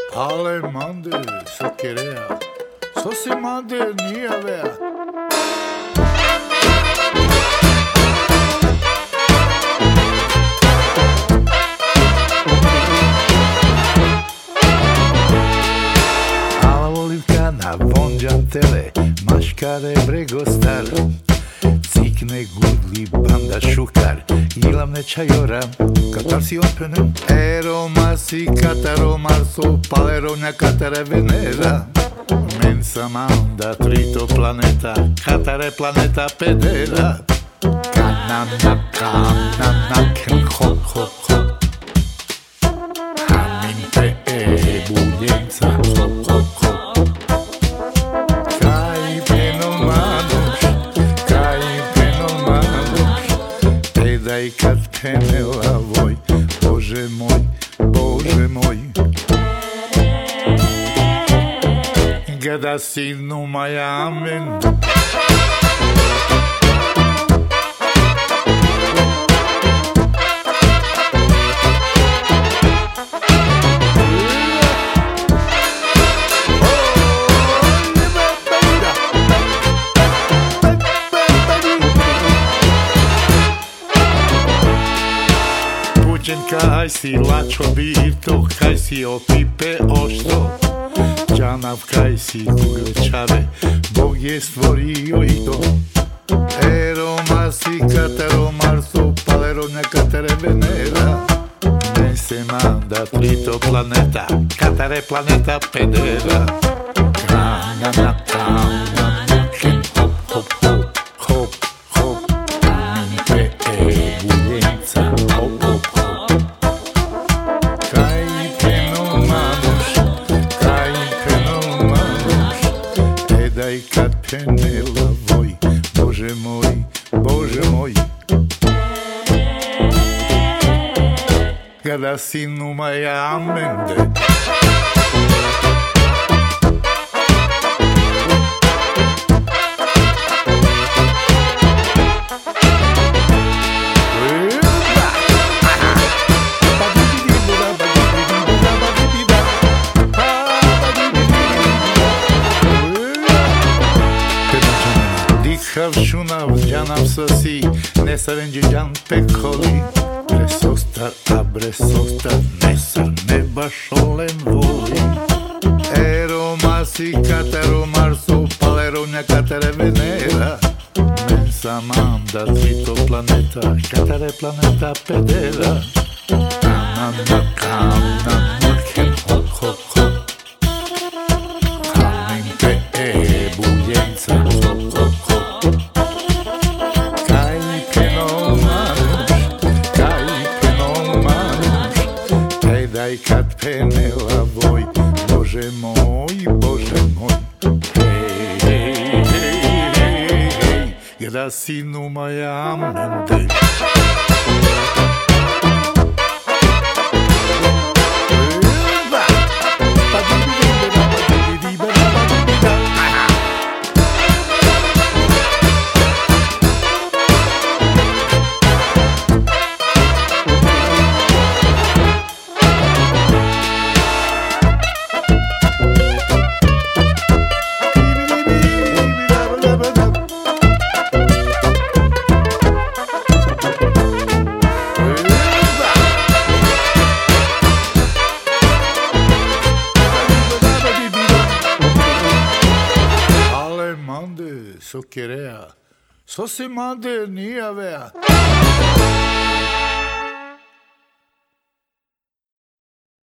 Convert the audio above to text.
Ale mande, så querea. Så se mande nya vea. Ala volivka na vonđantele, maškare bregostar. Cikne gudli banda šukar, ilamne čajora, katar si openen. Eromasi kataromarso, paleronja katare venera. Mensa manda trito planeta, katare planeta pedera. Kanana, hop, hop, hop. Haminte buljenca, hop, hop, hop. I kad penela voj, Bože moj, Bože moj. Gada sinu maja amen. Kaj si lačo birto, kaj si opipe ošto. Đanav kaj si kuglečave, Bog je stvorio i to. Eromasi kataromarso, paleronja katere venera. Ne se manda trito planeta, katare planeta pedera. Kanana, hop, hop, hop, hop, hop. Minte buljenca, hop, hop, hop. I kad penela voj, Bože moj, Bože moj. Kada sinu maja amende. Šunav, đanav sasi, nesarenđi đan pekoli. Bresostar, a bresostar, nesar ne baš olem voli. Eromasi kataromarso, paleronja katare venera. Mensa manda trito planeta, katare planeta pedera. Kanana, hop, hop, hop. Haminte buljenca, hop, hop, hop. I kad penela voj, Bože moj, Bože moj. Hej, hej, hej, hej, hej, gda sinu maja amende. So querea, so se mande nia vea.